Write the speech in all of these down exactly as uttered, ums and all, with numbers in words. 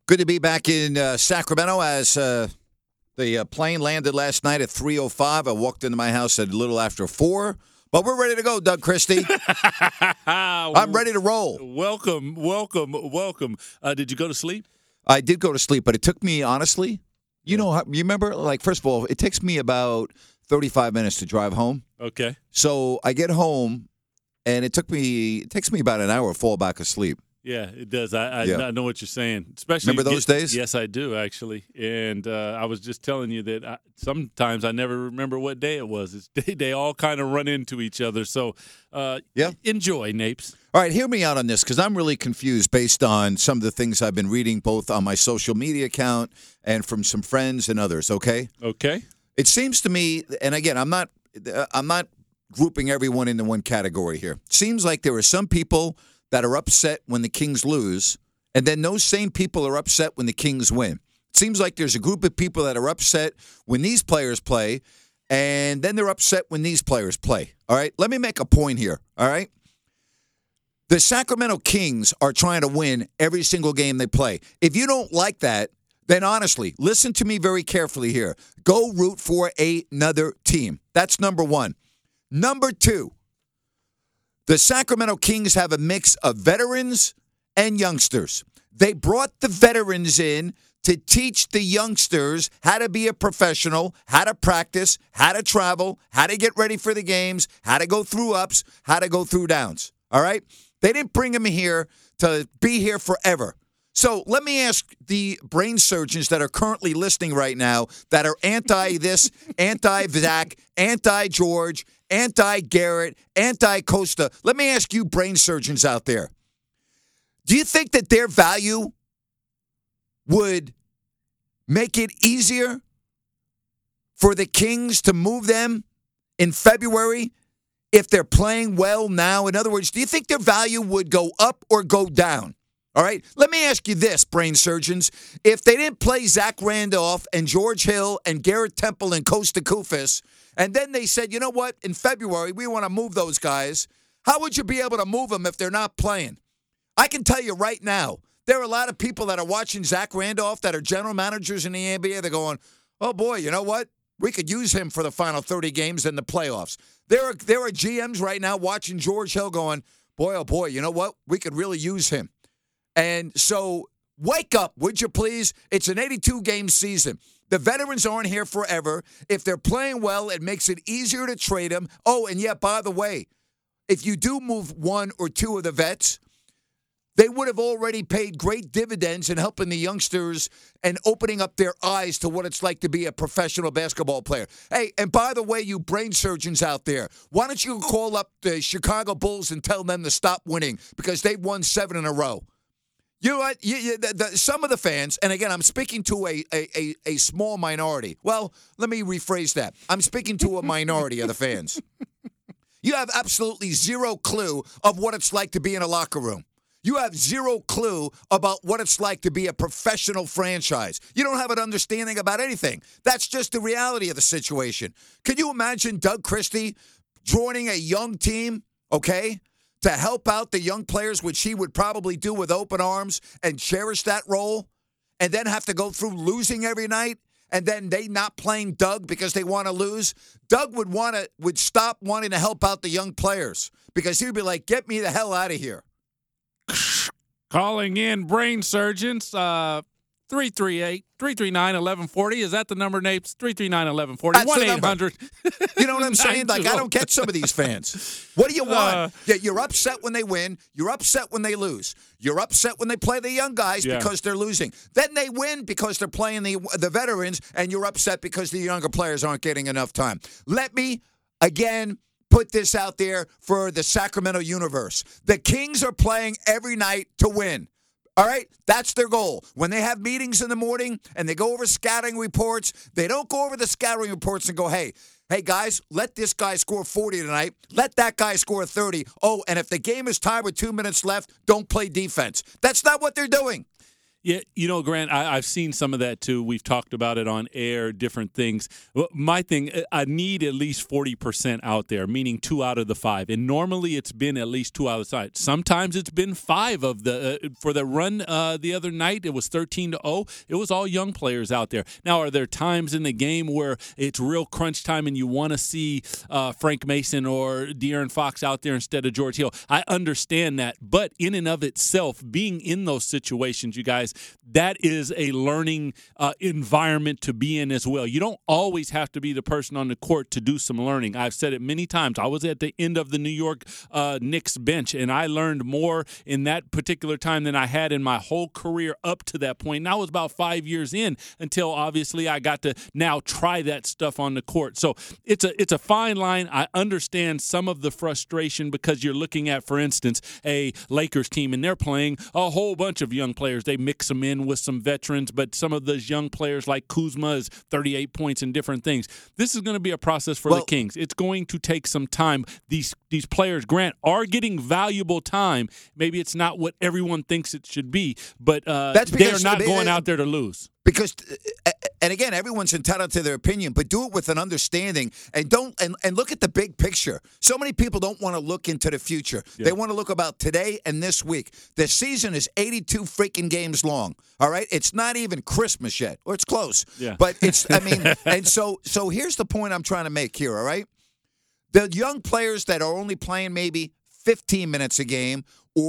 Good to be back in uh, Sacramento as uh, the uh, plane landed last night at three oh five. I walked into my house at a little after four. But we're ready to go, Doug Christie. I'm ready to roll. Welcome, welcome, welcome. Uh, did you go to sleep? I did go to sleep, but it took me, honestly, you know, how- you remember, like, first of all, it takes me about thirty-five minutes to drive home. Okay. So I get home, and it took me, it takes me about an hour to fall back asleep. Yeah, it does. I, I, Yeah. I know what you're saying. Especially Remember those days? Yes, I do, actually. And uh, I was just telling you that I, sometimes I never remember what day it was. It's, they, they all kind of run into each other. So uh, Yeah. enjoy, Napes. All right, hear me out on this because I'm really confused based on some of the things I've been reading both on my social media account and from some friends and others, okay? Okay. It seems to me, and again, I'm not I'm not grouping everyone into one category here. It seems like there are some people that are upset when the Kings lose, and then those same people are upset when the Kings win. It seems like there's a group of people that are upset when these players play, and then they're upset when these players play. All right? Let me make a point here, all right? The Sacramento Kings are trying to win every single game they play. If you don't like that, then honestly, listen to me very carefully here. Go root for another team. That's number one. Number two, the Sacramento Kings have a mix of veterans and youngsters. They brought the veterans in to teach the youngsters how to be a professional, how to practice, how to travel, how to get ready for the games, how to go through ups, how to go through downs. All right? They didn't bring them here to be here forever. So let me ask the brain surgeons that are currently listening right now that are anti-this, anti-Zach, anti-George, anti-Garrett, anti-Costa. Let me ask you brain surgeons out there. Do you think that their value would make it easier for the Kings to move them in February if they're playing well now? In other words, do you think their value would go up or go down? All right, let me ask you this, brain surgeons. If they didn't play Zach Randolph and George Hill and Garrett Temple and Costa Koufos, and then they said, you know what, in February we want to move those guys, how would you be able to move them if they're not playing? I can tell you right now, there are a lot of people that are watching Zach Randolph that are general managers in the N B A. They're going, oh, boy, you know what? We could use him for the final thirty games in the playoffs. There are, there are G Ms right now watching George Hill going, boy, oh, boy, you know what? We could really use him. And so wake up, would you please? It's an eighty-two game season. The veterans aren't here forever. If they're playing well, it makes it easier to trade them. Oh, and yeah, by the way, if you do move one or two of the vets, they would have already paid great dividends in helping the youngsters and opening up their eyes to what it's like to be a professional basketball player. Hey, and by the way, you brain surgeons out there, why don't you call up the Chicago Bulls and tell them to stop winning because they've won seven in a row? You know what? You, you, the, the, some of the fans, and again, I'm speaking to a, a, a, a small minority. Well, let me rephrase that. I'm speaking to a minority of the fans. You have absolutely zero clue of what it's like to be in a locker room. You have zero clue about what it's like to be a professional franchise. You don't have an understanding about anything. That's just the reality of the situation. Can you imagine Doug Christie joining a young team, okay, to help out the young players, which he would probably do with open arms and cherish that role, and then have to go through losing every night, and then they not playing Doug because they want to lose? Doug would want to would stop wanting to help out the young players because he would be like, get me the hell out of here. Calling in brain surgeons, uh, three three eight, three three nine, one one four zero. Is that the number, Napes? three three nine, one one four zero. That's the one eight hundred. You know what I'm saying? Like, I don't get some of these fans. What do you want? Uh, yeah, you're upset when they win. You're upset when they lose. You're upset when they play the young guys Yeah. because they're losing. Then they win because they're playing the the veterans, and you're upset because the younger players aren't getting enough time. Let me, again, put this out there for the Sacramento universe. The Kings are playing every night to win. All right? That's their goal. When they have meetings in the morning and they go over scouting reports, they don't go over the scouting reports and go, hey, hey, guys, let this guy score forty tonight. Let that guy score thirty. Oh, and if the game is tied with two minutes left, don't play defense. That's not what they're doing. Yeah, you know, Grant, I, I've seen some of that too. We've talked about it on air, different things. Well, my thing, I need at least forty percent out there, meaning two out of the five. And normally it's been at least two out of the five. Sometimes it's been five of the, uh, for the run uh, the other night, it was thirteen to oh. It was all young players out there. Now, are there times in the game where it's real crunch time and you want to see uh, Frank Mason or De'Aaron Fox out there instead of George Hill? I understand that. But in and of itself, being in those situations, you guys, that is a learning uh, environment to be in as well. You don't always have to be the person on the court to do some learning. I've said it many times. I was at the end of the New York uh, Knicks bench, and I learned more in that particular time than I had in my whole career up to that point. And I was about five years in until, obviously, I got to now try that stuff on the court. So it's a it's a fine line. I understand some of the frustration because you're looking at, for instance, a Lakers team, and they're playing a whole bunch of young players. They mix them in with some veterans, but some of those young players like Kuzma is thirty-eight points and different things. This is going to be a process for well, the Kings. It's going to take some time. These these players, Grant, are getting valuable time. Maybe it's not what everyone thinks it should be, but uh, That's they're because not they- going out there to lose. Because, and again, everyone's entitled to their opinion, but do it with an understanding and don't and, and look at the big picture. So many people don't want to look into the future. Yeah. They want to look about today and this week. The season is eighty-two freaking games long. All right, it's not even Christmas yet, or it's close. Yeah. But it's, I mean, and so so here's the point I'm trying to make here. All right, the young players that are only playing maybe fifteen minutes a game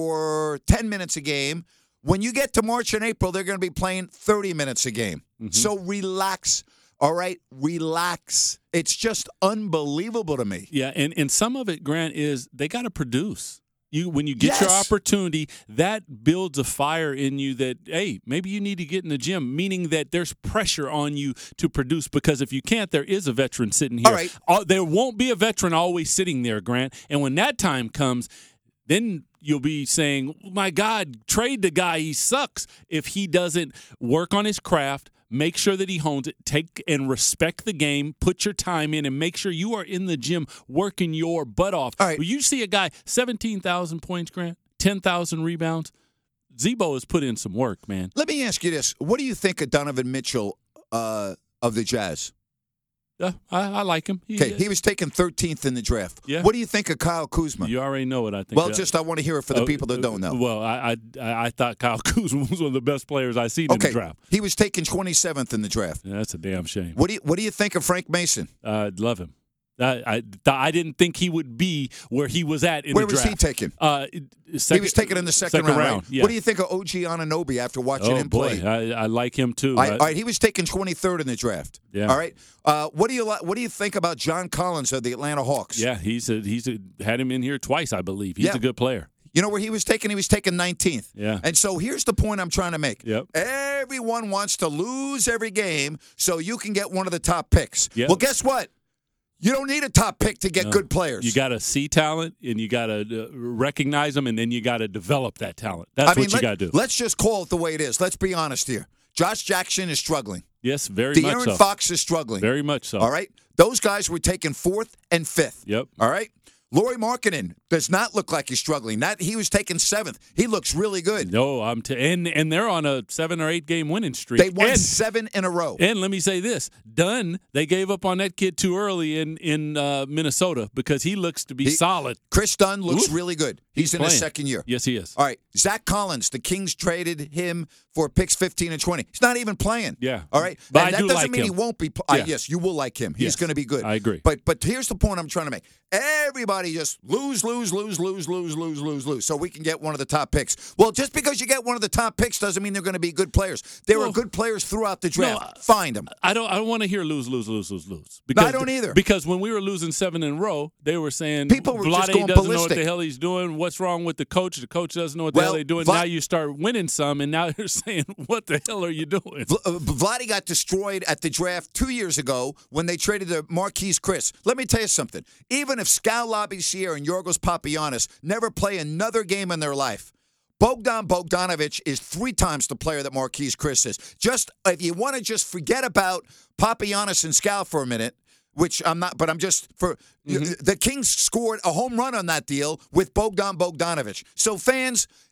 or ten minutes a game. When you get to March and April, they're going to be playing thirty minutes a game. Mm-hmm. So relax, all right? Relax. It's just unbelievable to me. Yeah, and, and some of it, Grant, is they got to produce. You when you get Yes. your opportunity, that builds a fire in you that, hey, maybe you need to get in the gym, meaning that there's pressure on you to produce because if you can't, there is a veteran sitting here. All right. Uh, there won't be a veteran always sitting there, Grant. And when that time comes, then you'll be saying, my God, trade the guy. He sucks. If he doesn't work on his craft, make sure that he hones it, take and respect the game, put your time in, and make sure you are in the gym working your butt off. All right. When you see a guy, seventeen thousand points, Grant, ten thousand rebounds, Zebo has put in some work, man. Let me ask you this. What do you think of Donovan Mitchell uh, of the Jazz? Uh, I, I like him. He, Okay, he was taken thirteenth in the draft. Yeah. What do you think of Kyle Kuzma? You already know what I think. Well, Uh, just I want to hear it for the uh, people that don't know. Well, I I, I thought Kyle Kuzma was one of the best players I've seen in Okay, the draft. he was taken twenty-seventh in the draft. Yeah, that's a damn shame. What do you What do you think of Frank Mason? I uh, love him. I, I I didn't think he would be where he was at in Where the was draft. he taken? Uh, second, he was taken in the second, second round. right? Yeah. What do you think of O G Anunoby after watching oh him boy, play? I, I like him too. I, I- all right, he was taken twenty-third in the draft. Yeah. All right. Uh, what do you li- What do you think about John Collins of the Atlanta Hawks? yeah, he's a, he's a, had him in here twice, I believe. He's Yeah. a good player. You know where he was taken? He was taken nineteenth. Yeah. And so here's the point I'm trying to make. Yep. Everyone wants to lose every game so you can get one of the top picks. Yep. Well, guess what? You don't need a top pick to get No. good players. You got to see talent, and you got to uh, recognize them, and then you got to develop that talent. That's I mean, what you let, got to do. Let's just call it the way it is. Let's be honest here. Josh Jackson is struggling. Yes, very much De'Aaron so. Fox is struggling. Very much so. All right? Those guys were taken fourth and fifth. Yep. All right? Lauri Markkanen does not look like he's struggling. That he was taken seventh. He looks really good. No, I'm t- and and they're on a seven or eight game winning streak. They won and, seven in a row. and let me say this: Dunn, they gave up on that kid too early in in uh, Minnesota because he looks to be He- solid. Chris Dunn looks Ooh. really good. He's, He's in playing. his second year. Yes, he is. All right. Zach Collins, the Kings traded him for picks fifteen and twenty. He's not even playing. Yeah. All right. But and I that do doesn't like mean him. he won't be. Pl- uh, Yeah. yes, you will like him. He's Yes. going to be good. I agree. But but here's the point I'm trying to make. Everybody just lose, lose, lose, lose, lose, lose, lose, lose, so we can get one of the top picks. Well, just because you get one of the top picks doesn't mean they're going to be good players. There Well, are good players throughout the draft. no, Find them. I don't. I don't want to hear lose, lose, lose, lose, lose. No, I don't either. Because when we were losing seven in a row, they were saying People were Vlade just going doesn't know ballistic. what the hell he's doing. What's wrong with the coach? The coach doesn't know what the Well, hell they're doing. Vla- now you start winning some, and now you're saying, "What the hell are you doing?" V- uh, Vladdy got destroyed at the draft two years ago when they traded the Marquise Chris. Let me tell you something. Even if Skal Labissiere and Yorgos Papagiannis never play another game in their life, Bogdan Bogdanovic is three times the player that Marquise Chris is. Just if you want to just forget about Papagiannis and Skal for a minute, which I'm not, but I'm just for Mm-hmm. the Kings scored a home run on that deal with Bogdan Bogdanovic. So fans,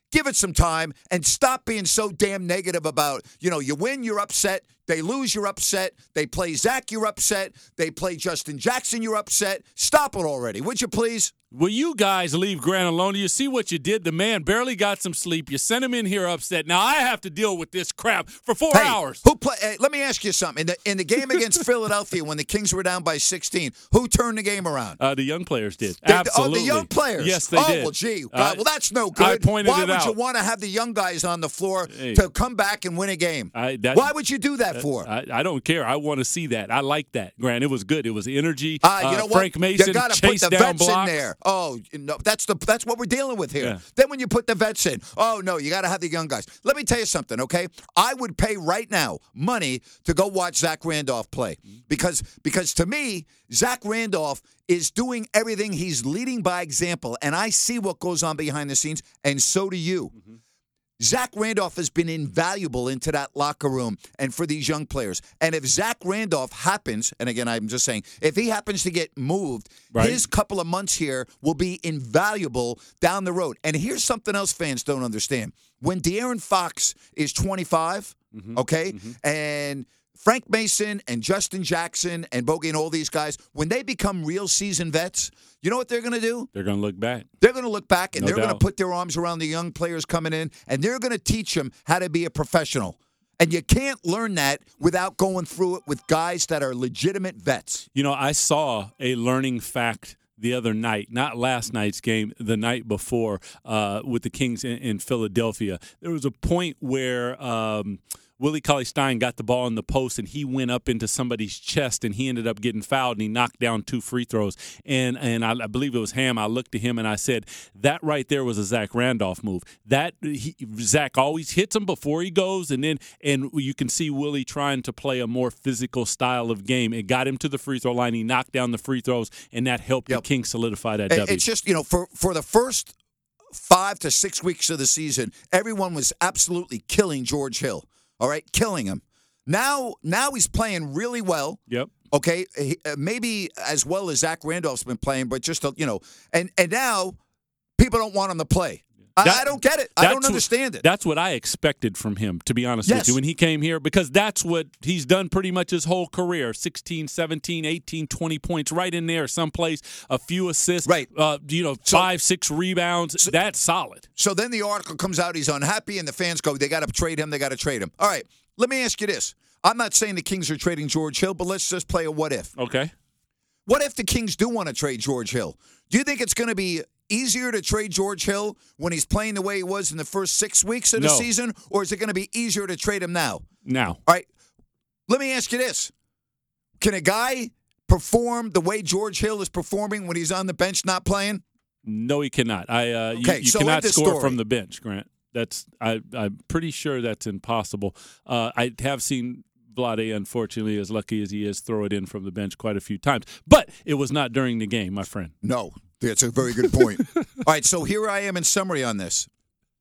give it some time and stop being so damn negative about, you know, you win, you're upset. They lose, you're upset. They play Zach, you're upset. They play Justin Jackson, you're upset. Stop it already, would you please? Will you guys leave Grant alone? You see what you did? The man barely got some sleep. You sent him in here upset. Now I have to deal with this crap for four hey, hours. Who play? Hey, let me ask you something. In the in the game against Philadelphia, when the Kings were down by sixteen, who turned the game around? Uh, the young players did. They, Absolutely. Oh, the young players. Yes, they oh, did. Oh, well, gee. Uh, God, well, that's no good. I pointed Why it would out. you want to have the young guys on the floor Hey. to come back and win a game? I, that, Why would you do that uh, for? I, I don't care. I want to see that. I like that, Grant. It was good. It was energy. Uh, you uh, know Frank what? Mason you got to put chased the down vets blocks. in there. Oh, no, that's the that's what we're dealing with here. Yeah. Then when you put the vets in, oh no, you got to have the young guys. Let me tell you something, okay? I would pay right now money to go watch Zach Randolph play because because to me, Zach Randolph is doing everything. He's leading by example, and I see what goes on behind the scenes, and so do you. Mm-hmm. Zach Randolph has been invaluable into that locker room and for these young players. And if Zach Randolph happens, and again, I'm just saying, if he happens to get moved, right. his couple of months here will be invaluable down the road. And here's something else fans don't understand. When De'Aaron Fox is twenty-five, mm-hmm. okay, mm-hmm. and Frank Mason and Justin Jackson and Bogey and all these guys, when they become real seasoned vets, you know what they're going to do? They're going to look back. They're going to look back, and No they're going to doubt. put their arms around the young players coming in, and they're going to teach them how to be a professional. And you can't learn that without going through it with guys that are legitimate vets. You know, I saw a learning fact the other night, not last night's game, the night before uh, with the Kings in, in Philadelphia. There was a point where um, Willie Cauley-Stein got the ball in the post, and he went up into somebody's chest, and he ended up getting fouled, and he knocked down two free throws. And and I, I believe it was Ham. I looked at him, and I said, that right there was a Zach Randolph move. That he, Zach always hits him before he goes, and then and you can see Willie trying to play a more physical style of game. It got him to the free throw line. He knocked down the free throws, and that helped Yep. the Kings solidify that It- W. It's just, you know, for, for the first five to six weeks of the season, everyone was absolutely killing George Hill, all right, killing him. Now, now he's playing really well. Yep. Okay, he, uh, maybe as well as Zach Randolph's been playing, but just, uh, you know, and, and now people don't want him to play. I, That- I don't get it. I That's don't what- understand it. That's what I expected from him, to be honest Yes. with you, when he came here, because that's what he's done pretty much his whole career. sixteen, seventeen, eighteen, twenty points right in there someplace, a few assists, Right. uh, you know, So- five, six rebounds. So- that's solid. So then the article comes out, he's unhappy, and the fans go, they got to trade him, they got to trade him. All right, let me ask you this. I'm not saying the Kings are trading George Hill, but let's just play a what if. Okay. What if the Kings do want to trade George Hill? Do you think it's going to be easier to trade George Hill when he's playing the way he was in the first six weeks of the No. season, or is it going to be easier to trade him now? Now. All right, let me ask you this. Can a guy perform the way George Hill is performing when he's on the bench not playing? No, he cannot. I uh, you, Okay, you so cannot end the score story. from the bench, Grant. That's I, I'm pretty sure that's impossible. Uh, I have seen Vlade, unfortunately, as lucky as he is, throw it in from the bench quite a few times. But it was not during the game, my friend. No, that's a very good point. All right, so here I am in summary on this.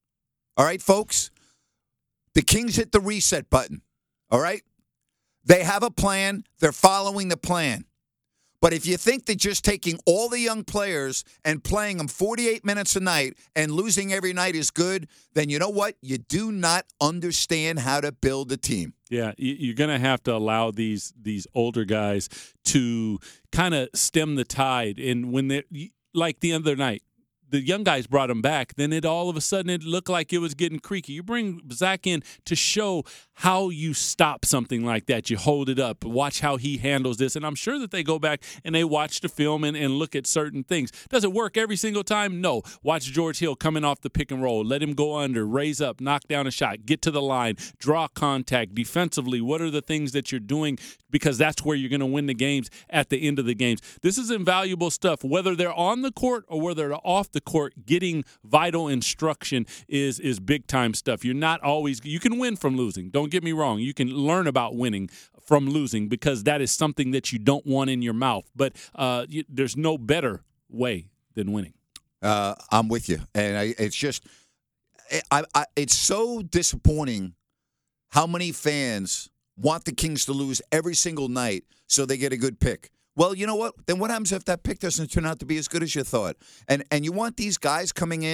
All right, folks, the Kings hit the reset button. All right? They have a plan. They're following the plan. But if you think that just taking all the young players and playing them forty-eight minutes a night and losing every night is good, then you know what? You do not understand how to build a team. Yeah, you- you're going to have to allow these these older guys to kind of stem the tide. And when they like the other night, the young guys brought them back. Then it all of a sudden it looked like it was getting creaky. You bring Zach in to show how you stop something like that. You hold it up. Watch how he handles this. And I'm sure that they go back and they watch the film and, and look at certain things. Does it work every single time? No. Watch George Hill coming off the pick and roll. Let him go under, raise up, knock down a shot, get to the line, draw contact. Defensively, what are the things that you're doing? Because that's where you're going to win the games at the end of the games. This is invaluable stuff. Whether they're on the court or whether they're off the court, getting vital instruction is is big time stuff. You're not always you can win from losing. Don't get me wrong. You can learn about winning from losing because that is something that you don't want in your mouth. But uh, you, there's no better way than winning. Uh, I'm with you, and I, it's just, I, I, it's so disappointing how many fans want the Kings to lose every single night so they get a good pick. Well, you know what? Then what happens if that pick doesn't turn out to be as good as you thought? And and you want these guys coming in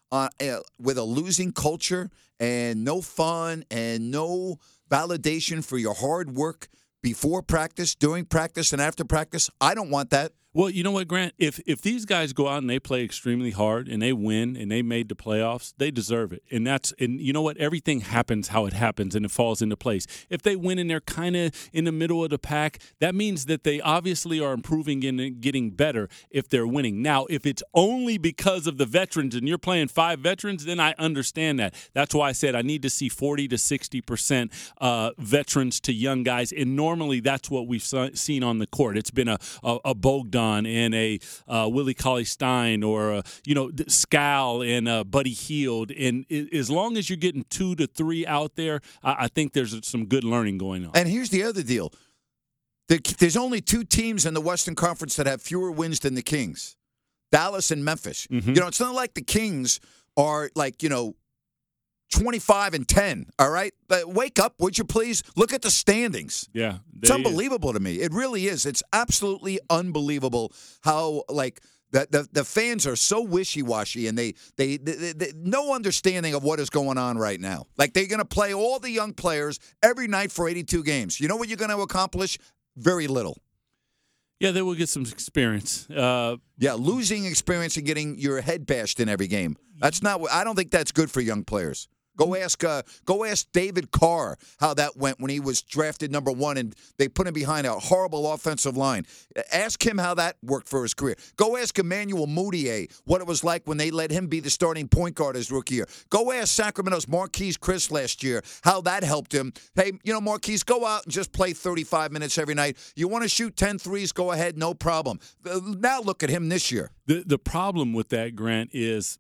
uh, uh, with a losing culture and no fun and no validation for your hard work before practice, during practice, and after practice. I don't want that. Well, you know what, Grant? If if these guys go out and they play extremely hard and they win and they made the playoffs, they deserve it. And that's and you know what? Everything happens how it happens and it falls into place. If they win and they're kind of in the middle of the pack, that means that they obviously are improving and getting better if they're winning. Now, if it's only because of the veterans and you're playing five veterans, then I understand that. That's why I said I need to see forty to sixty percent uh, veterans to young guys. And normally that's what we've seen on the court. It's been a, a, a Bogdan and a uh, Willie Cauley-Stein or, a, you know, Scal and uh, Buddy Hield. And it, as long as you're getting two to three out there, I, I think there's some good learning going on. And here's the other deal. The, there's only two teams in the Western Conference that have fewer wins than the Kings, Dallas and Memphis. Mm-hmm. You know, it's not like the Kings are like, you know, twenty-five and ten, all right? But wake up, would you please? Look at the standings. Yeah. It's unbelievable to me. It really is. It's absolutely unbelievable how, like, the the, the fans are so wishy-washy and they, they, they, they no understanding of what is going on right now. Like, they're going to play all the young players every night for eighty-two games. You know what you're going to accomplish? Very little. Yeah, they will get some experience. Uh, yeah, losing experience and getting your head bashed in every game. That's not. I don't think that's good for young players. Go ask uh, go ask David Carr how that went when he was drafted number one and they put him behind a horrible offensive line. Ask him how that worked for his career. Go ask Emmanuel Mudiay what it was like when they let him be the starting point guard his rookie year. Go ask Sacramento's Marquise Chris last year how that helped him. Hey, you know, Marquise, go out and just play thirty-five minutes every night. You want to shoot ten threes, go ahead, no problem. Now look at him this year. The the problem with that, Grant, is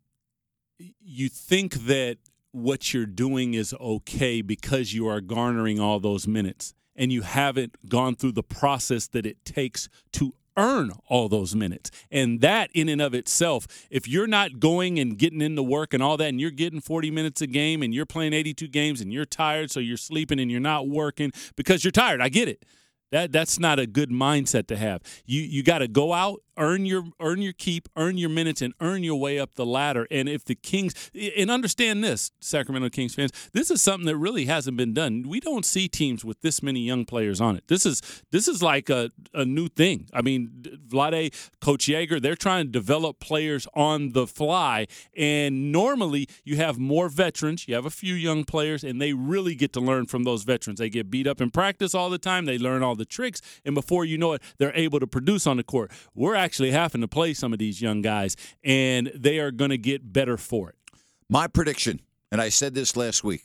you think that what you're doing is okay because you are garnering all those minutes and you haven't gone through the process that it takes to earn all those minutes. And that in and of itself, if you're not going and getting into work and all that and you're getting forty minutes a game and you're playing eighty-two games and you're tired so you're sleeping and you're not working because you're tired, I get it. That that's not a good mindset to have. You you got to go out, earn your earn your keep, earn your minutes, and earn your way up the ladder. And if the Kings and understand this, Sacramento Kings fans, this is something that really hasn't been done. We don't see teams with this many young players on it. This is this is like a, a new thing. I mean, Vlade, Coach Yeager, they're trying to develop players on the fly. And normally you have more veterans, you have a few young players, and they really get to learn from those veterans. They get beat up in practice all the time. They learn all the tricks, and before you know it, they're able to produce on the court. We're actually having to play some of these young guys, and they are going to get better for it. My prediction, and I said this last week,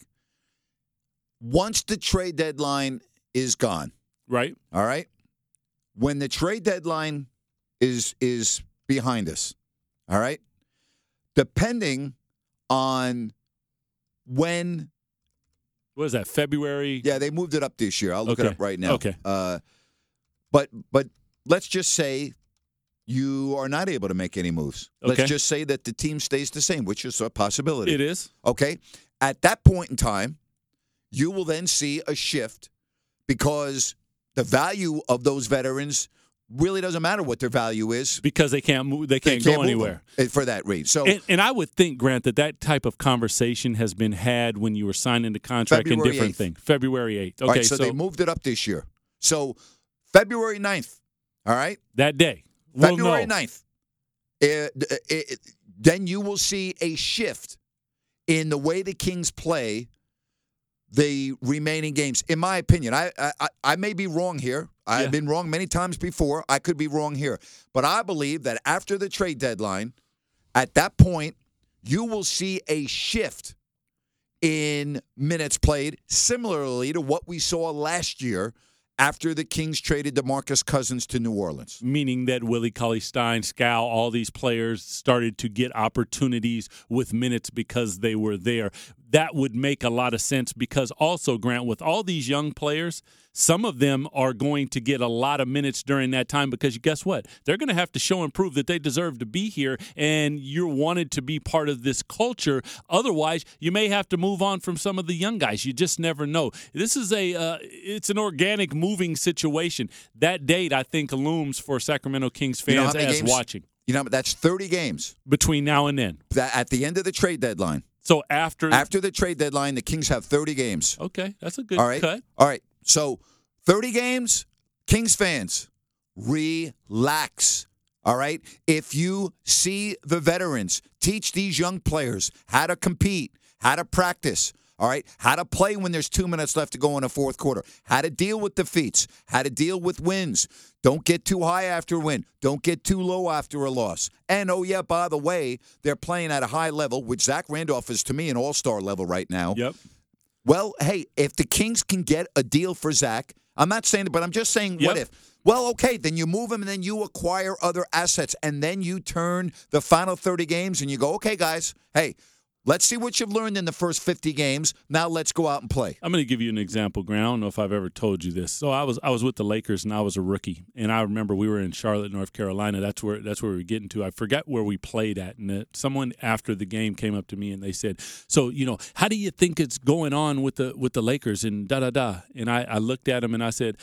once the trade deadline is gone, right? All right, when the trade deadline is is behind us, all right, depending on when. What is that, February? Yeah, they moved it up this year. I'll look okay. it up right now. Okay. Uh, but but let's just say you are not able to make any moves. Okay. Let's just say that the team stays the same, which is a possibility. It is. Okay. At that point in time, you will then see a shift because the value of those veterans really doesn't matter what their value is because they can't move. They can't, they can't go anywhere for that reason. So, and, and I would think, Grant, that that type of conversation has been had when you were signing the contract February and different eighth. things. February eighth. Okay, all right, so, so they moved it up this year. So February ninth. All right, that day, we'll February know. ninth. It, it, it, then you will see a shift in the way the Kings play the remaining games. In my opinion, I I, I may be wrong here. I've yeah. been wrong many times before. I could be wrong here. But I believe that after the trade deadline, at that point, you will see a shift in minutes played, similarly to what we saw last year after the Kings traded DeMarcus Cousins to New Orleans. Meaning that Willie Cauley-Stein, Scal, all these players started to get opportunities with minutes because they were there. That would make a lot of sense because also, Grant, with all these young players, some of them are going to get a lot of minutes during that time because guess what? They're going to have to show and prove that they deserve to be here and you're wanted to be part of this culture. Otherwise, you may have to move on from some of the young guys. You just never know. This is a uh, it's an organic moving situation. That date, I think, looms for Sacramento Kings fans you know as games, watching. You know, that's thirty games between now and then. That at the end of the trade deadline. So after after the trade deadline, the Kings have thirty games. Okay, that's a good All right? cut. All right. So thirty games, Kings fans, relax. All right? If you see the veterans, teach these young players how to compete, how to practice, all right, how to play when there's two minutes left to go in the fourth quarter, how to deal with defeats, how to deal with wins. Don't get too high after a win. Don't get too low after a loss. And, oh, yeah, by the way, they're playing at a high level, which Zach Randolph is, to me, an all-star level right now. Yep. Well, hey, if the Kings can get a deal for Zach, I'm not saying it, but I'm just saying, Yep. what if? Well, okay, then you move him and then you acquire other assets, and then you turn the final thirty games and you go, okay, guys, hey, let's see what you've learned in the first fifty games. Now let's go out and play. I'm going to give you an example, Grant. I don't know if I've ever told you this. So I was I was with the Lakers and I was a rookie, and I remember we were in Charlotte, North Carolina. That's where that's where we were getting to. I forgot where we played at, and uh, someone after the game came up to me and they said, "So you know, how do you think it's going on with the with the Lakers?" And da da da. And I, I looked at him and I said,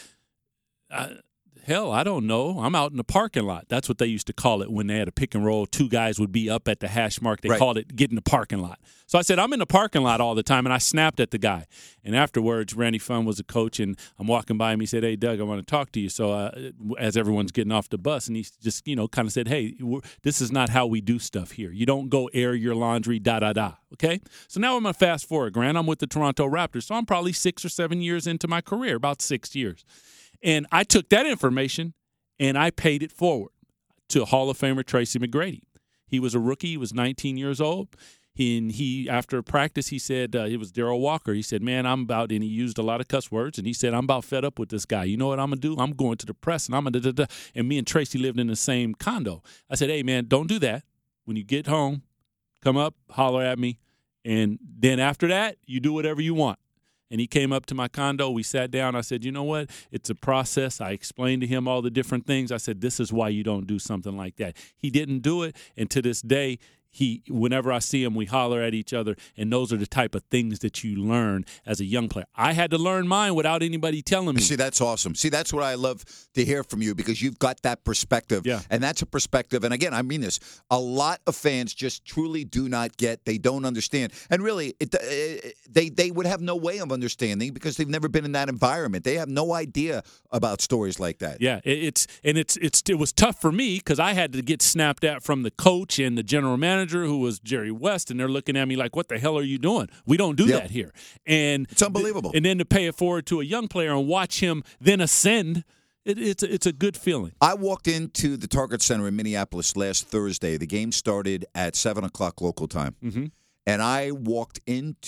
I, Hell, I don't know. I'm out in the parking lot. That's what they used to call it when they had a pick and roll. Two guys would be up at the hash mark. They Right. called it get in the parking lot. So I said, I'm in the parking lot all the time, and I snapped at the guy. And afterwards, Randy Funn was a coach, and I'm walking by him. He said, hey, Doug, I want to talk to you. So uh, as everyone's getting off the bus, and he just, you know, kind of said, hey, we're, this is not how we do stuff here. You don't go air your laundry, da-da-da, okay? So now I'm going to fast forward, Grant. I'm with the Toronto Raptors, so I'm probably six or seven years into my career, about six years. And I took that information and I paid it forward to Hall of Famer Tracy McGrady. He was a rookie. He was nineteen years old. He, and he, after practice, he said, uh, it was Darryl Walker. He said, man, I'm about, and he used a lot of cuss words, and he said, I'm about fed up with this guy. You know what I'm going to do? I'm going to the press, and I'm going to, da, da, da. And me and Tracy lived in the same condo. I said, hey, man, don't do that. When you get home, come up, holler at me, and then after that, you do whatever you want. And he came up to my condo. We sat down. I said, you know what? It's a process. I explained to him all the different things. I said, this is why you don't do something like that. He didn't do it. And to this day, he, whenever I see him, we holler at each other. And those are the type of things that you learn as a young player. I had to learn mine without anybody telling me. See, that's awesome. See, that's what I love to hear from you, because you've got that perspective. Yeah. And that's a perspective. And again, I mean this, a lot of fans just truly do not get, they don't understand. And really, it, it, they, they would have no way of understanding because they've never been in that environment. They have no idea about stories like that. Yeah, it, it's and it's it's it was tough for me because I had to get snapped at from the coach and the general manager, who was Jerry West, and they're looking at me like, what the hell are you doing? We don't do Yep. that here. And It's unbelievable. Th- and then to pay it forward to a young player and watch him then ascend, it, it's, a, it's a good feeling. I walked into the Target Center in Minneapolis last Thursday. The game started at seven o'clock local time. Mm-hmm. And I walked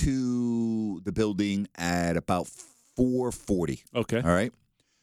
into the building at about four forty. Okay. All right.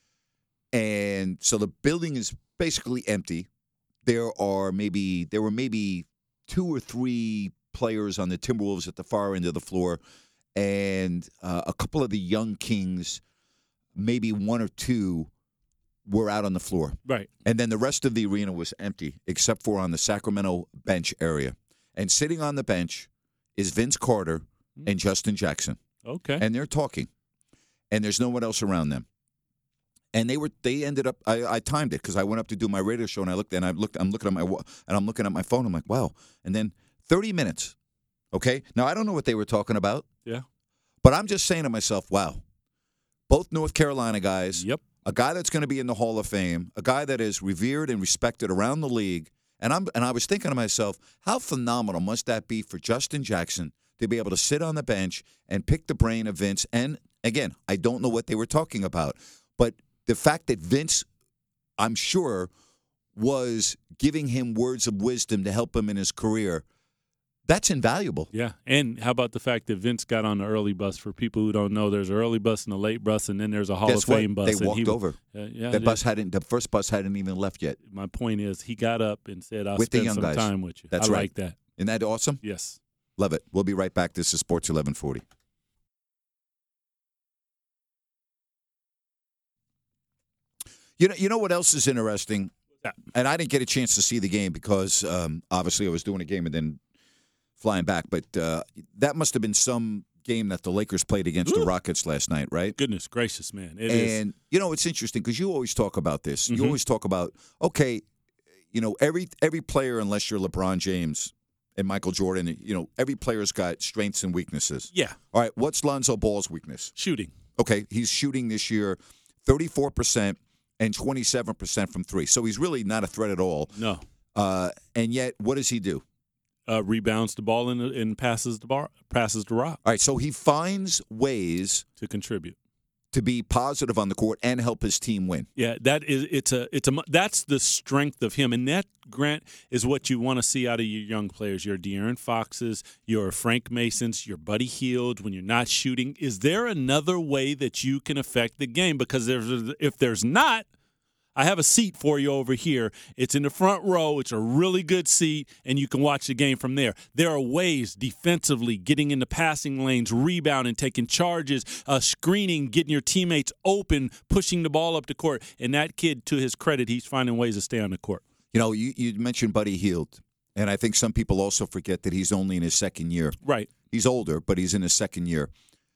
And so the building is basically empty. There are maybe there were maybe two or three players on the Timberwolves at the far end of the floor, and uh, a couple of the young Kings, maybe one or two, were out on the floor. Right. And then the rest of the arena was empty, except for on the Sacramento bench area. And sitting on the bench is Vince Carter and Justin Jackson. Okay. And they're talking. And there's no one else around them. And they were they ended up I, I timed it because I went up to do my radio show and I looked and I looked I'm looking at my wa- and I'm looking at my phone. I'm like, wow. And then thirty minutes. Okay? Now I don't know what they were talking about. Yeah. But I'm just saying to myself, wow. Both North Carolina guys. Yep. A guy that's going to be in the Hall of Fame, a guy that is revered and respected around the league. And I'm and I was thinking to myself, how phenomenal must that be for Justin Jackson to be able to sit on the bench and pick the brain of Vince? And again, I don't know what they were talking about, but the fact that Vince, I'm sure, was giving him words of wisdom to help him in his career, that's invaluable. Yeah. And how about the fact that Vince got on the early bus? For people who don't know, there's an early bus and a late bus, and then there's a Hall Guess of what? Fame bus. They and walked he, over. Uh, yeah, The it- bus hadn't. The first bus hadn't even left yet. My point is, he got up and said, I'll With the spend young some guys. time with you. That's I right. like that. Isn't that awesome? Yes. Love it. We'll be right back. This is Sports eleven forty. You know, you know what else is interesting? Yeah. And I didn't get a chance to see the game because um, obviously I was doing a game and then flying back. But uh, that must have been some game that the Lakers played against Ooh. the Rockets last night, right? Goodness gracious, man. It is. and, you know, it's interesting because you always talk about this. You Mhm. always talk about, okay, you know, every every player, unless you're LeBron James and Michael Jordan, you know, every player's got strengths and weaknesses. Yeah. All right, what's Lonzo Ball's weakness? Shooting. Okay, he's shooting this year thirty-four percent and twenty-seven percent from three. So he's really not a threat at all. No. Uh, and yet, what does he do? Uh, rebounds the ball and, and passes the bar, passes the rock. All right, so he finds ways to contribute, to be positive on the court and help his team win. Yeah, that is it's a it's a that's the strength of him, and that, Grant, is what you want to see out of your young players. Your De'Aaron Foxes, your Frank Masons, your Buddy Hield. When you're not shooting, is there another way that you can affect the game? Because there's if there's not, I have a seat for you over here. It's in the front row. It's a really good seat, and you can watch the game from there. There are ways defensively, getting into passing lanes, rebounding, taking charges, uh, screening, getting your teammates open, pushing the ball up the court. And that kid, to his credit, he's finding ways to stay on the court. You know, you, you mentioned Buddy Hield, and I think some people also forget that he's only in his second year. Right. He's older, but he's in his second year.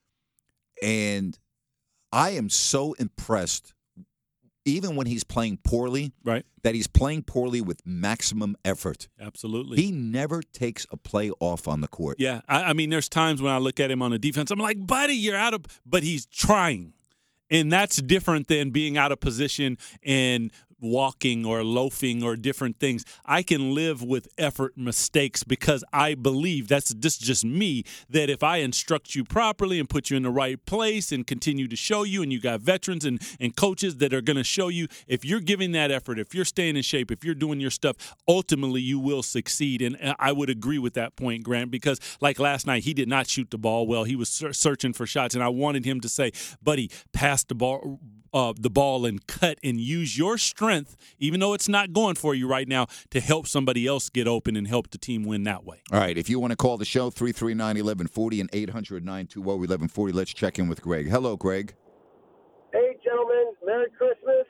And I am so impressed, even when he's playing poorly, right, that he's playing poorly with maximum effort. Absolutely. He never takes a play off on the court. Yeah. I, I mean, there's times when I look at him on the defense, I'm like, buddy, you're out of – but he's trying. And that's different than being out of position and walking or loafing or different things. I can live with effort mistakes because I believe, that's this is just me, that if I instruct you properly and put you in the right place and continue to show you, and you got veterans and, and coaches that are going to show you, if you're giving that effort, if you're staying in shape, if you're doing your stuff, ultimately you will succeed. And I would agree with that point, Grant, because like last night, he did not shoot the ball well. He was searching for shots, and I wanted him to say, buddy, pass the ball Uh, the ball and cut and use your strength, even though it's not going for you right now, to help somebody else get open and help the team win that way. All right, if you want to call the show, three three nine, one one four zero and eight hundred, nine two zero, eleven forty. Let's check in with Greg. Hello, Greg. Hey, gentlemen. Merry Christmas.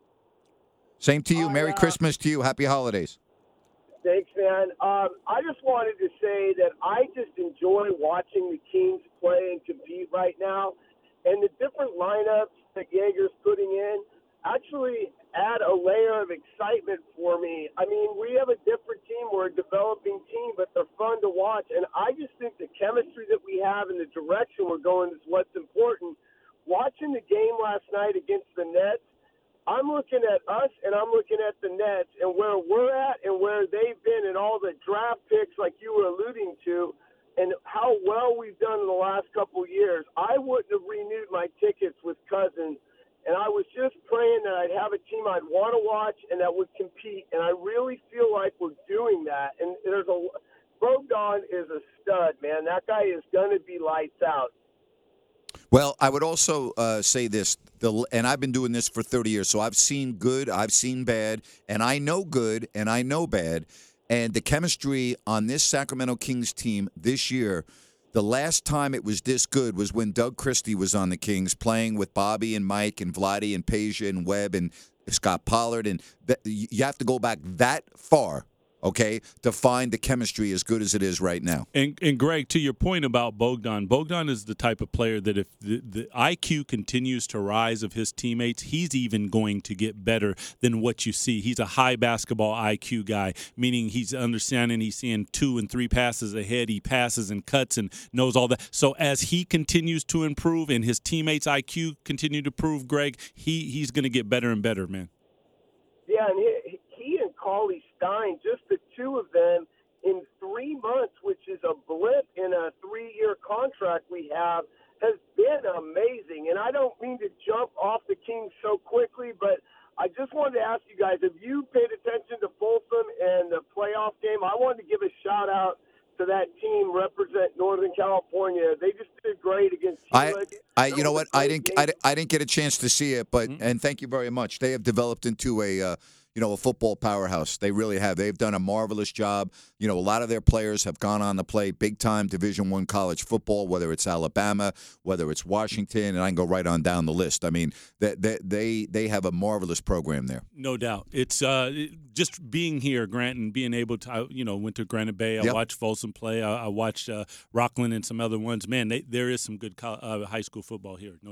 Same to you. Hi, Merry uh, Christmas to you. Happy holidays. Thanks, man. Um, I just wanted to say that I just enjoy watching the Kings play and compete right now, and the different lineups that Jaeger's putting in actually add a layer of excitement for me. I mean, we have a different team. We're a developing team, but they're fun to watch. And I just think the chemistry that we have and the direction we're going is what's important. Watching the game last night against the Nets, I'm looking at us and I'm looking at the Nets and where we're at and where they've been and all the draft picks like you were alluding to, and how well we've done in the last couple of years. I wouldn't have renewed my tickets with Cousins, and I was just praying that I'd have a team I'd want to watch and that would compete, and I really feel like we're doing that. And there's a Bogdan is a stud, man. That guy is going to be lights out. Well, I would also uh, say this, the, and I've been doing this for thirty years, so I've seen good, I've seen bad, and I know good, and I know bad. And the chemistry on this Sacramento Kings team this year, the last time it was this good was when Doug Christie was on the Kings playing with Bobby and Mike and Vladdy and Peja and Webb and Scott Pollard. And th- you have to go back that far, okay, to find the chemistry as good as it is right now. And, and Greg, to your point about Bogdan, Bogdan is the type of player that if the, the I Q continues to rise of his teammates, he's even going to get better than what you see. He's a high basketball I Q guy, meaning he's understanding, he's seeing two and three passes ahead. He passes and cuts and knows all that. So as he continues to improve and his teammates' I Q continue to improve, Greg, he, he's going to get better and better, man. Yeah, and he, he and Cauley Stein, just the two of them in three months, which is a blip in a three-year contract we have, has been amazing. And I don't mean to jump off the Kings so quickly, but I just wanted to ask you guys, if you paid attention to Folsom and the playoff game, I wanted to give a shout-out to that team represent Northern California. They just did great against I, Chile. I, you know what? I didn't, I, game. I didn't get a chance to see it, but Mm-hmm. and thank you very much. They have developed into a, uh, you know, a football powerhouse. They really have. They've done a marvelous job. You know, a lot of their players have gone on to play big-time Division One college football, whether it's Alabama, whether it's Washington, and I can go right on down the list. I mean, they they they, they have a marvelous program there. No doubt. It's uh, just being here, Grant, and being able to, I, you know, went to Granite Bay. I Yep. watched Folsom play. I, I watched uh, Rockland and some other ones. Man, they, there is some good co- uh, high school football here, no doubt.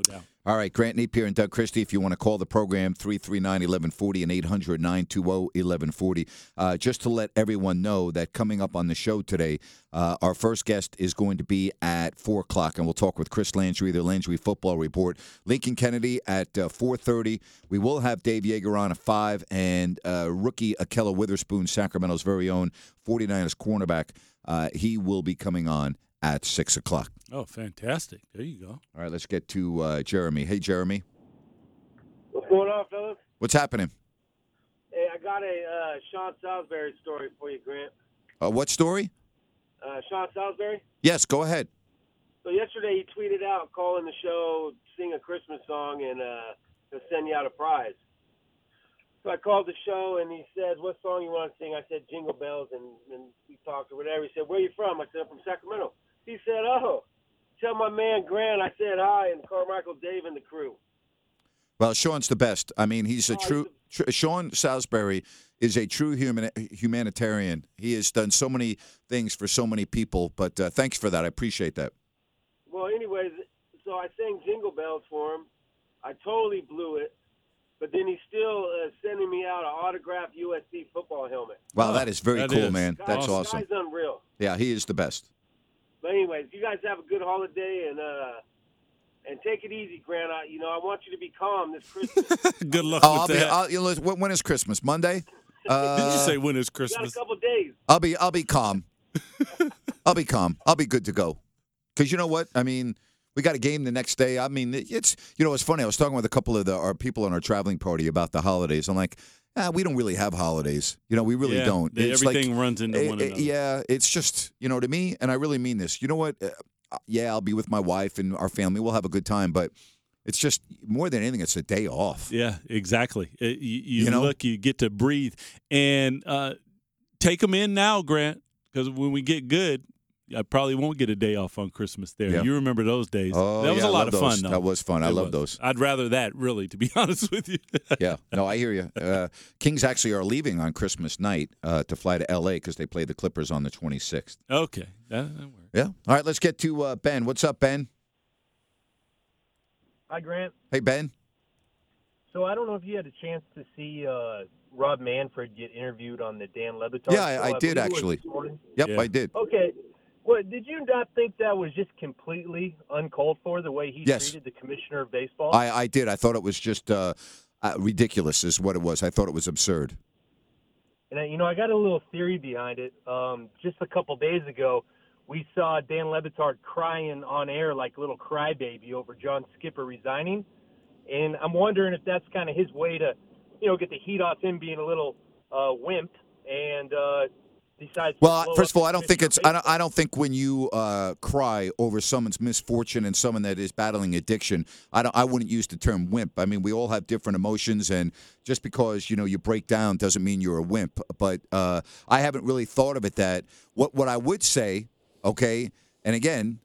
All right, Grant Napier and Doug Christie, if you want to call the program, three three nine, eleven forty and eight hundred, nine two zero, eleven forty. Uh, just to let everyone know that coming up on the show today, uh, our first guest is going to be at four o'clock, and we'll talk with Chris Landry, the Landry Football Report. Lincoln Kennedy at uh, four thirty. We will have Dave Yeager on at five, and uh, rookie Akella Witherspoon, Sacramento's very own forty-niners cornerback, uh, he will be coming on at six o'clock. Oh, fantastic. There you go. All right, let's get to uh, Jeremy. Hey, Jeremy. What's going on, fellas? What's happening? Hey, I got a uh, Sean Salisbury story for you, Grant. Uh, what story? Uh, Sean Salisbury? Yes, go ahead. So yesterday he tweeted out, calling the show, sing a Christmas song, and uh, he'll send you out a prize. So I called the show, and he says, what song you want to sing? I said, Jingle Bells, and, and we talked or whatever. He said, where are you from? I said, I'm from Sacramento. He said, oh, tell my man Grant I said hi, and Carmichael, Dave, and the crew. Well, Sean's the best. I mean, he's a Oh, true, tr- Sean Salisbury is a true human, humanitarian. He has done so many things for so many people, but uh, thanks for that. I appreciate that. Well, anyways, so I sang Jingle Bells for him. I totally blew it. But then he's still uh, sending me out an autographed U S C football helmet. Wow, Oh, that is very that cool, is. man. Guys, That's the awesome. Guy's unreal. Yeah, he is the best. But anyways, you guys have a good holiday, and uh, and take it easy, Grant. I, you know, I want you to be calm this Christmas. Good luck Oh, I'll with be. that. I'll, you know, when when is Christmas? Monday. Uh, Did you say when is You got a Christmas? couple days. I'll be. I'll be calm. I'll be calm. I'll be good to go. Because you know what? I mean, we got a game the next day. I mean, it's you know, it's funny. I was talking with a couple of the our people on our traveling party about the holidays. I'm like, ah, we don't really have holidays. You know, we really Yeah, don't. they- It's everything like, runs into eh, one eh, another. Yeah, it's just you know to me, and I really mean this. You know what? Uh, yeah, I'll be with my wife and our family. We'll have a good time, but it's just more than anything, it's a day off. Yeah, exactly. Uh, you you, You know? look, you get to breathe, and uh, take them in now, Grant, because when we get good, I probably won't get a day off on Christmas there. Yeah. You remember those days. Oh, that was yeah, a I lot love of those. fun, though. That was fun. I It love was. those. I'd rather that, really, to be honest with you. Yeah, no, I hear you. Uh, Kings actually are leaving on Christmas night uh, to fly to L A because they play the Clippers on the twenty-sixth. Okay. That, that works. Yeah. All right, let's get to uh, Ben. What's up, Ben? Hi, Grant. Hey, Ben. So I don't know if you had a chance to see uh, Rob Manfred get interviewed on the Dan Le Batard Yeah, I- show. I did, believe it was actually. this morning. Yep, Yeah. I did. Okay. Well, did you not think that was just completely uncalled for, the way he Yes. treated the commissioner of baseball? I, I did. I thought it was just uh, uh, ridiculous is what it was. I thought it was absurd. And, I- you know, I got a little theory behind it. Um, just a couple days ago, we saw Dan Le Batard crying on air like a little crybaby over John Skipper resigning. And I'm wondering if that's kind of his way to, you know, get the heat off him being a little uh, wimp and uh, decides to Well, blow first up of all, the I don't think it's. commissioner I of don't. I don't think when you uh, cry over someone's misfortune and someone that is battling addiction, I don't. I wouldn't use the term wimp. I mean, we all have different emotions, and just because you know you break down doesn't mean you're a wimp. But uh, I haven't really thought of it that. What What I would say, okay, and again,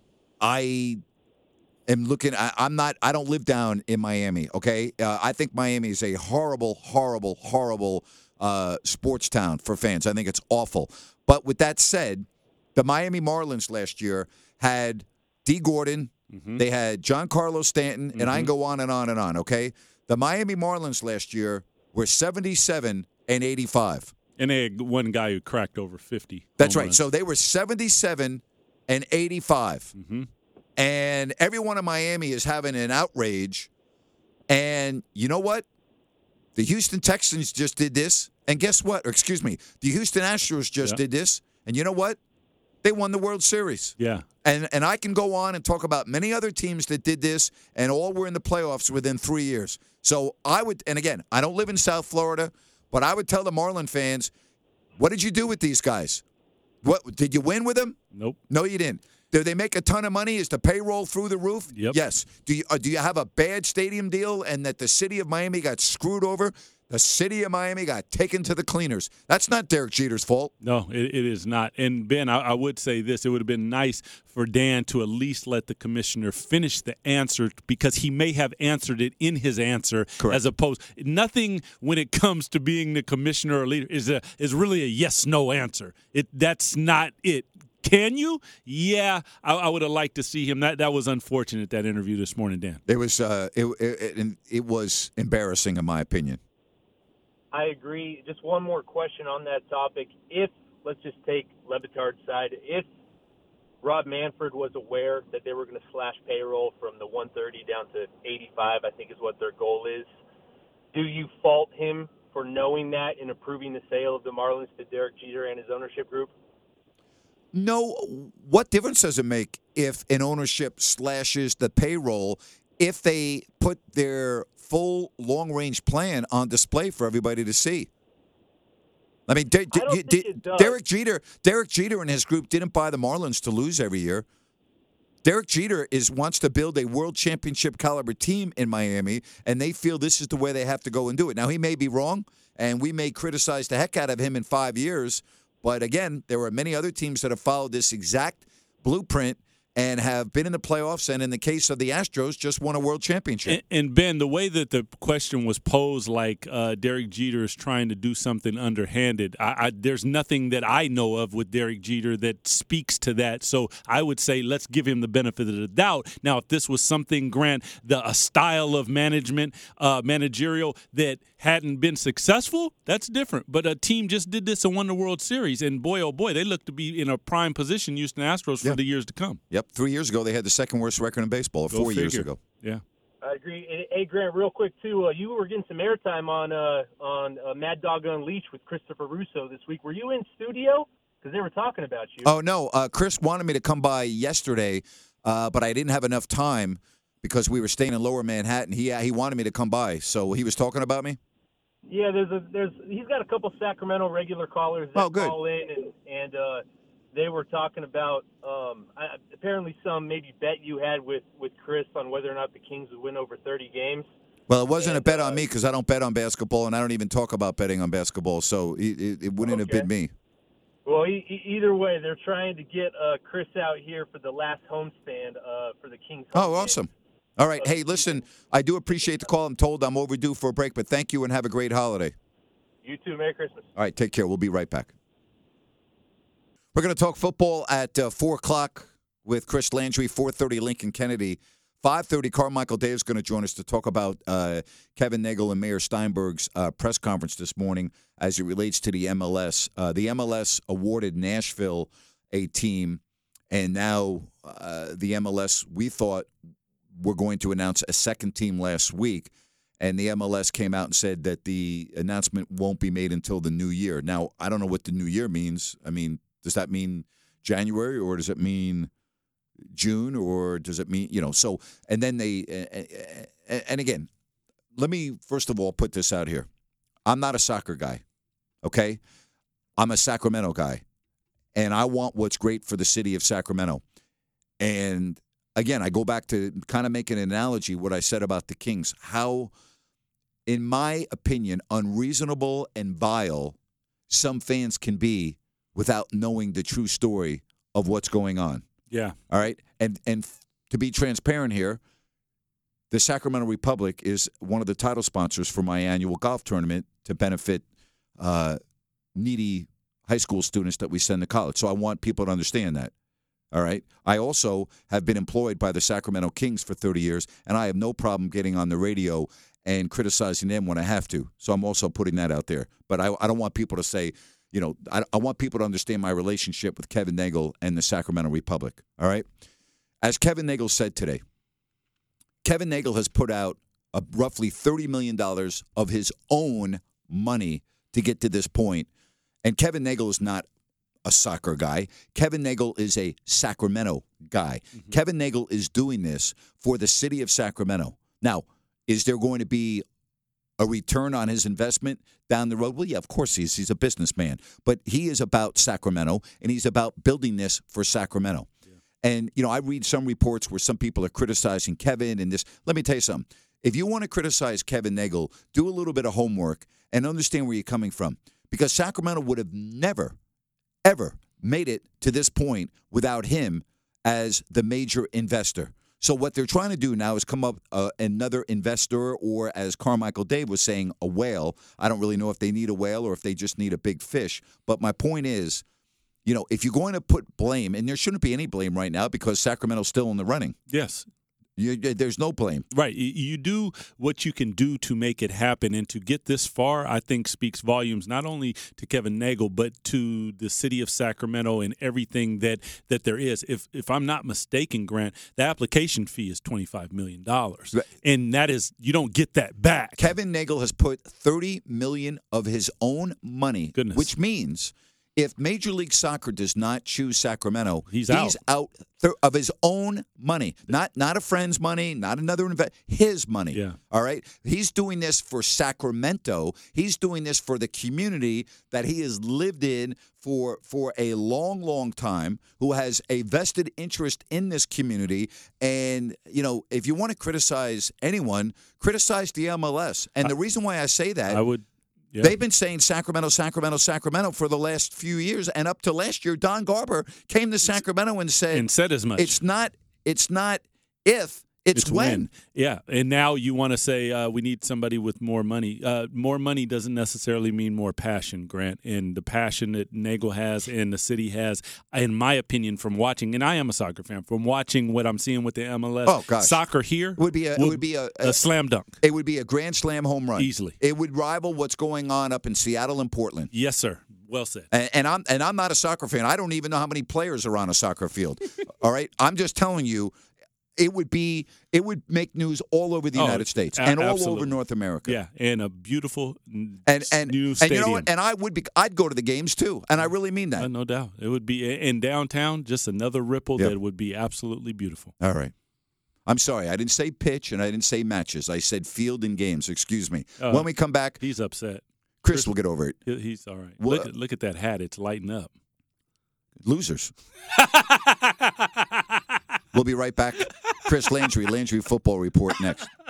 I am looking. I, I'm not. I don't live down in Miami. Okay, uh, I think Miami is a horrible, horrible, horrible uh, sports town for fans. I think it's awful. But with that said, the Miami Marlins last year had D. Gordon. Mm-hmm. They had John Carlos Stanton, and I can go on and on and on. Okay, the Miami Marlins last year were seventy-seven and eighty-five. And they had one guy who cracked over fifty. That's home right. runs. So they were seventy-seven and eighty-five. Mm-hmm. And everyone in Miami is having an outrage. And you know what? The Houston Texans just did this. And guess what? Or excuse me, the Houston Astros just Yeah. did this. And you know what? They won the World Series. Yeah. And and I can go on and talk about many other teams that did this, and all were in the playoffs within three years. So I would, and again, I don't live in South Florida, but I would tell the Marlin fans, what did you do with these guys? What did you win with them? Nope. No, you didn't. Do they make a ton of money? Is the payroll through the roof? Yep. Yes. Do you uh, do you have a bad stadium deal and that the city of Miami got screwed over? The city of Miami got taken to the cleaners. That's not Derek Jeter's fault. No, it, it is not. And, Ben, I, I would say this. It would have been nice for Dan to at least let the commissioner finish the answer because he may have answered it in his answer. Correct. As opposed – nothing when it comes to being the commissioner or leader is a, is really a yes-no answer. It That's not it. Can you? Yeah, I, I would have liked to see him. That that was unfortunate, that interview this morning, Dan. It was uh, it, it, it, it was embarrassing, in my opinion. I agree. Just one more question on that topic. If, let's just take Le Batard's side, if Rob Manfred was aware that they were going to slash payroll from the one thirty down to eighty-five, I think is what their goal is, do you fault him for knowing that and approving the sale of the Marlins to Derek Jeter and his ownership group? No. What difference does it make if an ownership slashes the payroll if they put their full long-range plan on display for everybody to see? I mean, D- D- I don't D- think it does. Derek Jeter, Derek Jeter and his group didn't buy the Marlins to lose every year. Derek Jeter is wants to build a world championship caliber team in Miami, and they feel this is the way they have to go and do it. Now, he may be wrong, and we may criticize the heck out of him in five years. But again, there are many other teams that have followed this exact blueprint and have been in the playoffs, and in the case of the Astros, just won a world championship. And, and Ben, the way that the question was posed, like uh, Derek Jeter is trying to do something underhanded, I, I, there's nothing that I know of with Derek Jeter that speaks to that. So I would say let's give him the benefit of the doubt. Now, if this was something, Grant, the a style of management, uh, managerial that hadn't been successful, that's different. But a team just did this and won the World Series, and boy, oh boy, they look to be in a prime position, Houston Astros, for Yeah. the years to come. Yep, three years ago they had the second worst record in baseball, or Go four years figure. ago. Yeah. I agree. And, hey, Grant, real quick, too, uh, you were getting some airtime on uh, on uh, Mad Dog Unleashed with Christopher Russo this week. Were you in studio? Because they were talking about you. Oh, no, uh, Chris wanted me to come by yesterday, uh, but I didn't have enough time because we were staying in Lower Manhattan. He he wanted me to come by, so he was talking about me? Yeah, there's a there's he's got a couple Sacramento regular callers that Oh, good. call in, and and uh, they were talking about um, I, apparently some maybe bet you had with, with Chris on whether or not the Kings would win over thirty games. Well, it wasn't And, a bet uh, on me because I don't bet on basketball, and I don't even talk about betting on basketball, so it, it, it wouldn't have Okay. been me. Well, e- e- either way, they're trying to get uh, Chris out here for the last homestand uh, for the Kings. Oh, home game. awesome. All right. Hey, listen, I do appreciate the call. I'm told I'm overdue for a break, but thank you and have a great holiday. You too. Merry Christmas. All right, take care. We'll be right back. We're going to talk football at uh, four o'clock with Chris Landry, four thirty Lincoln Kennedy. five thirty, Carmichael Day is going to join us to talk about uh, Kevin Nagel and Mayor Steinberg's uh, press conference this morning as it relates to the M L S. Uh, the M L S awarded Nashville a team, and now uh, the M L S, we thought, were going to announce a second team last week. And the M L S came out and said that the announcement won't be made until the new year. Now, I don't know what the new year means. I mean, does that mean January or does it mean June or does it mean, you know, so, and then they, and again, let me first of all put this out here. I'm not a soccer guy, okay? I'm a Sacramento guy, and I want what's great for the city of Sacramento. And again, I go back to kind of make an analogy what I said about the Kings, how, in my opinion, unreasonable and vile some fans can be without knowing the true story of what's going on. Yeah. All right? And and to be transparent here, the Sacramento Republic is one of the title sponsors for my annual golf tournament to benefit uh, needy high school students that we send to college. So I want people to understand that. All right. I also have been employed by the Sacramento Kings for thirty years, and I have no problem getting on the radio and criticizing them when I have to. So I'm also putting that out there. But I, I don't want people to say, you know, I, I want people to understand my relationship with Kevin Nagel and the Sacramento Republic. All right. As Kevin Nagel said today, Kevin Nagel has put out a roughly thirty million dollars of his own money to get to this point. And Kevin Nagel is not a soccer guy. Kevin Nagel is a Sacramento guy. Mm-hmm. Kevin Nagel is doing this for the city of Sacramento. Now, is there going to be a return on his investment down the road? Well, yeah, of course he is. He's a businessman. But he is about Sacramento, and he's about building this for Sacramento. Yeah. And, you know, I read some reports where some people are criticizing Kevin and this. Let me tell you something. If you want to criticize Kevin Nagel, do a little bit of homework and understand where you're coming from. Because Sacramento would have never, ever made it to this point without him as the major investor. So what they're trying to do now is come up uh, another investor, or as Carmichael Dave was saying, a whale. I don't really know if they need a whale or if they just need a big fish. But my point is, you know, if you're going to put blame, and there shouldn't be any blame right now because Sacramento's still in the running. Yes. You, there's no blame. Right. You- You do what you can do to make it happen. And to get this far, I think speaks volumes not only to Kevin Nagel, but to the city of Sacramento and everything that, that there is. If if I'm not mistaken, Grant, the application fee is twenty-five million dollars. Right. And that is, you don't get that back. Kevin Nagel has put thirty million dollars of his own money, Goodness. which means if Major League Soccer does not choose Sacramento, He's out. out th- of his own money, not not a friend's money, not another invest, his money. Yeah. All right. He's doing this for Sacramento. He's doing this for the community that he has lived in for for a long, long time. Who has a vested interest in this community. And you know, if you want to criticize anyone, criticize the M L S. And the reason why I say that. I would. Yeah. They've been saying Sacramento, Sacramento, Sacramento for the last few years, and up to last year, Don Garber came to Sacramento and said, and said as much. "It's not, it's not if, it's, It's when." Yeah, and now you want to say uh, we need somebody with more money. Uh, more money doesn't necessarily mean more passion, Grant. And the passion that Nagel has and the city has, in my opinion, from watching, and I am a soccer fan, from watching what I'm seeing with the M L S, Oh, gosh. soccer here It would be a, it would be a, a slam dunk. it would be a grand slam home run Easily. It would rival what's going on up in Seattle and Portland. Yes, sir. Well said. And, and I'm and I'm not a soccer fan. I don't even know how many players are on a soccer field. All right, I'm just telling you. It would be. It would make news all over the Oh, United States a- and all absolutely. over North America. Yeah, and a beautiful n- and s- and new and stadium. you know what? And I would be. I'd go to the games too, and I really mean that. Uh, no doubt. It would be in downtown, just another ripple Yeah. that would be absolutely beautiful. All right. I'm sorry. I didn't say pitch and I didn't say matches. I said field and games. Excuse me. Uh, when we come back, He's upset. Chris, Chris- will get over it. He- He's all right. What- Look at, look at that hat. It's lighting up. Losers. We'll be right back. Chris Landry, Landry Football Report next.